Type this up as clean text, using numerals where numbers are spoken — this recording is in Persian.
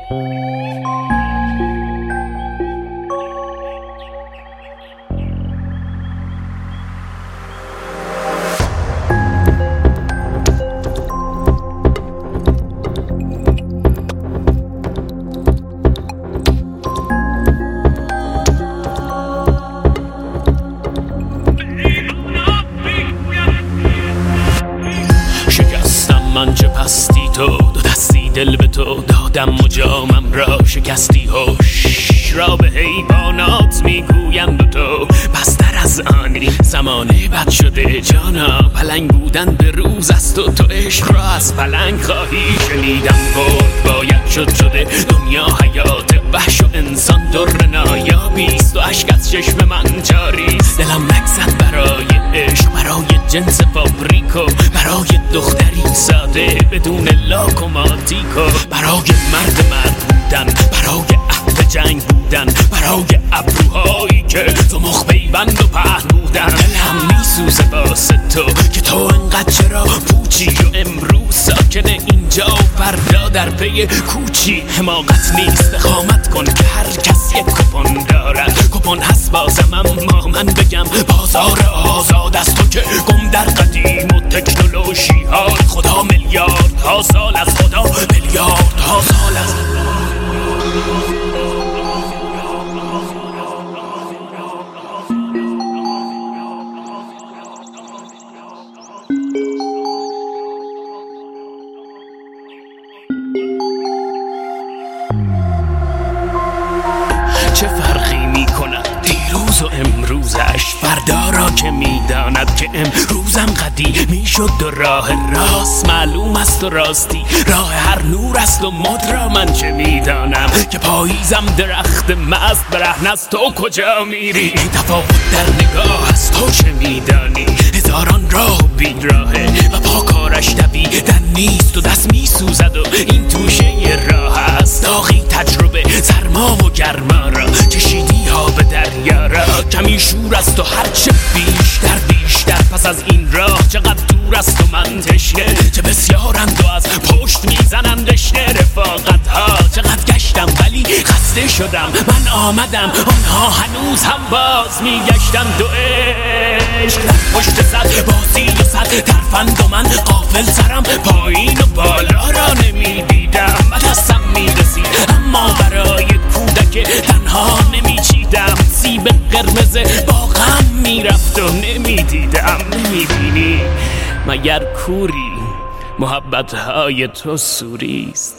من چه پستی تو دو دستی دل به تو دادم و جامم را شکستی هوش را به حیوانات میگویم به تو بستر از آنی زمانه بد شده جانا پلنگ بودن به روز است و تو عشق را از پلنگ خواهی شنیدم برد باید شده دنیا حیات وحش و انسان در نایابیست و اشک از چشم من جاریست دلم نگزد برای عشق برای جنس فابریکو برای دختری ساده بدون لاک و ماتیکو برای مرد بودن برای اهل جنگ بودن برای ابروهایی که تو مخ پیوند و پهن بودن دلم میسوزه واسه تو که تو انقدر چرا پوچی و امروز ساکن اینجا و فردا در پی کوچی حماقت نیست اقامت کن که هر کس یک کپون دارد کپون هست بازم اما من بگم بازار آزاد است تو که گم در قدیم و تکنولوژی های خدا میلیارد ها سال از خدا میلیارد ها سال از چه فرقی میکند دیروز و امروزش فردا را که میداند که امروزم قدیمی شد و راه راست معلوم است و راستی راه هر نور است و مد را من چه میدانم که پاییزم درخت مست برهن از تو کجا میری تفاوت در نگاه است تو چه میدانی هزاران راه و بیراهه و پا کارش دویدن نیست و دست میسوزد و این توشه راه است داغی تجربه سرما و گرما را چشیدی ها به دریا را کمی شور است و هرچه بیشتر پس از این راه چقدر دور است و من تشنه چه بسیارند و از پشت میزنند رشته رفاقت ها چقدر گشتم ولی خسته شدم من آمدم آنها هنوز هم باز میگشتند و عشق در پشت صد بازی و صد ترفند و من غافل سرم پایین و بالا را نمیدیدم و دستم میرسید اما برای کودک تنها نمیچیدم سیب قرمز با غم میرفت و نمیدیدم نمیبینی مگر کوری محبت های تو سوریست